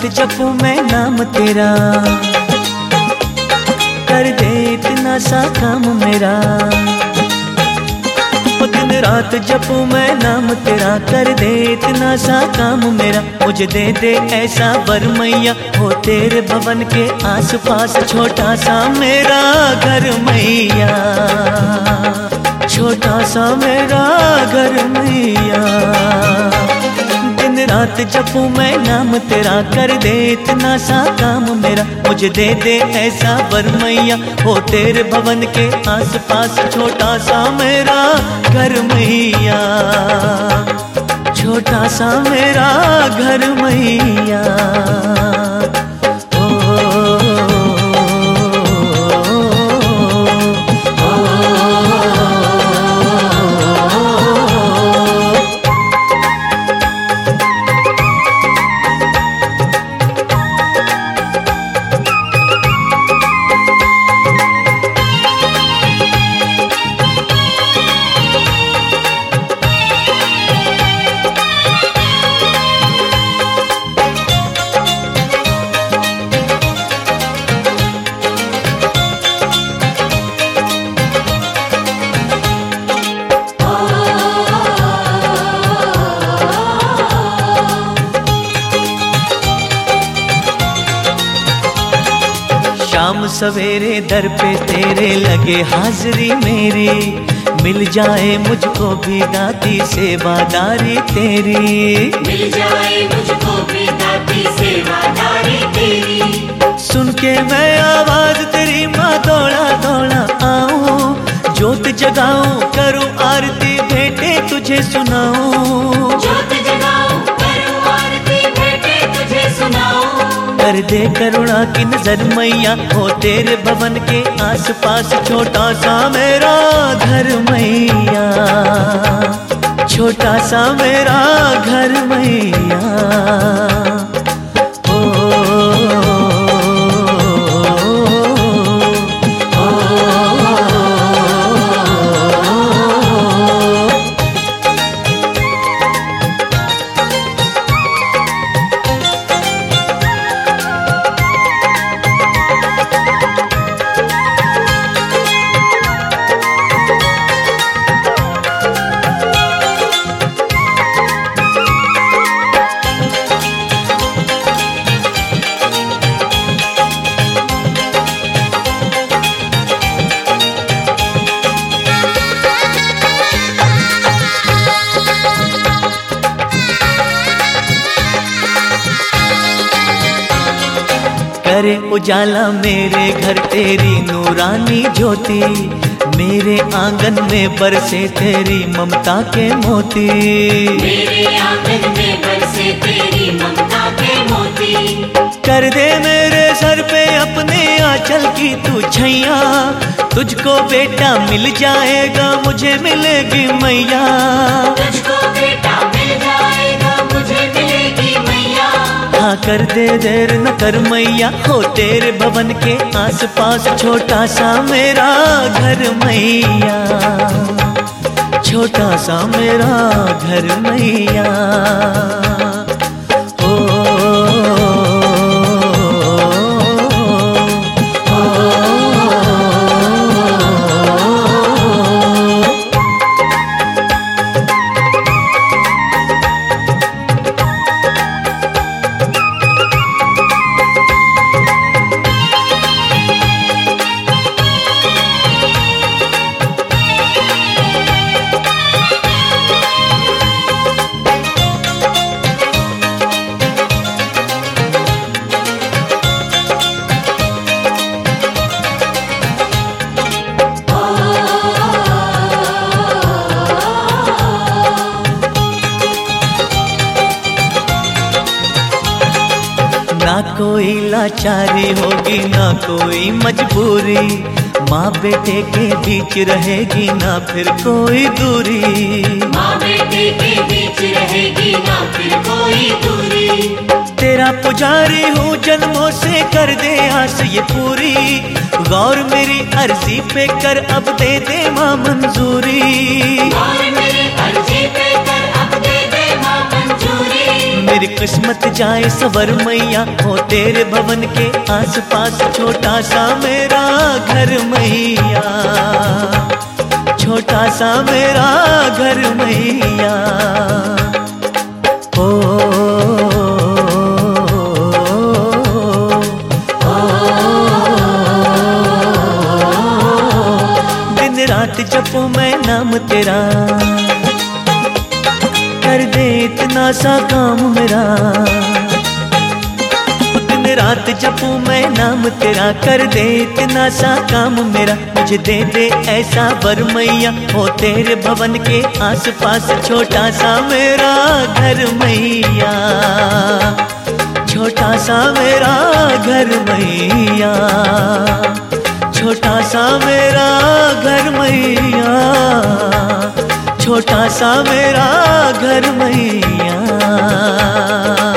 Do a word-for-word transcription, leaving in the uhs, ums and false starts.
रात जपूं मैं नाम तेरा, कर दे इतना सा काम मेरा। दिन रात जपूं मैं नाम तेरा, कर दे इतना सा काम मेरा। मुझे दे दे ऐसा वर मैया, हो तेरे भवन के आस पास छोटा सा मेरा घर मैया, छोटा सा मेरा घर मैया। दिन रात जपूं मैं नाम तेरा, कर दे इतना सा काम मेरा। मुझे दे दे ऐसा वर मैया, हो तेरे भवन के आस पास छोटा सा मेरा घर मैया, छोटा सा मेरा घर मैया। शाम सवेरे दर पे तेरे लगे हाजिरी मेरी, मिल जाए मुझको भी दाती सेवादारी तेरी, मिल जाए मुझको भी दाती सेवादारी तेरी। सुन के मैं आवाज तेरी माँ दौड़ा दौड़ा आऊं, जोत जगाऊं करूं आरती भेंटे तुझे सुनाऊं, जोत जगाऊं करूं आरती भेंटे तुझे सुनाऊं। कर दे करुणा की नजर मैया, हो तेरे भवन के आस पास छोटा सा मेरा घर मैया, छोटा सा मेरा घर मैया। करे उजाला मेरे घर तेरी नूरानी ज्योति, मेरे आंगन में बरसे तेरी ममता के मोती, मेरे आंगन में बरसे तेरी ममता के मोती। कर दे मेरे सर पे अपने आंचल की तू छैया, तुझको बेटा मिल जाएगा मुझे मिलेगी मैया, तुझको बेटा मिल जाएगा मुझे मिलेगी मैया। हाँ कर दे देर न कर मैया, हो तेरे भवन के आस पास छोटा सा मेरा घर मैया, छोटा सा मेरा घर मैया। ना कोई लाचारी होगी ना कोई मजबूरी, माँ बेटे के बीच रहेगी ना फिर कोई दूरी, माँ बेटे के बीच रहेगी ना फिर कोई दूरी। तेरा पुजारी हूँ जन्मों से कर दे आस ये पूरी, गौर मेरी अर्जी पे कर अब दे दे माँ मंजूरी, गौर मेरी अर्जी पे कर अब दे दे माँ मंजूरी। मेरी किस्मत जाए सवर मैया, हो तेरे भवन के आस पास छोटा सा मेरा घर मैया, छोटा सा मेरा घर मैया। ओ, दिन रात जपूं मैं नाम तेरा, कर दे इतना सा काम मेरा। दिन रात जपूं मैं नाम तेरा, कर दे इतना सा काम मेरा। मुझे दे दे ऐसा वर मैया, हो तेरे भवन के आस पास छोटा सा मेरा घर मैया, छोटा सा मेरा घर मैया, छोटा सा मेरा घर मैया, छोटा सा मेरा घर मैया।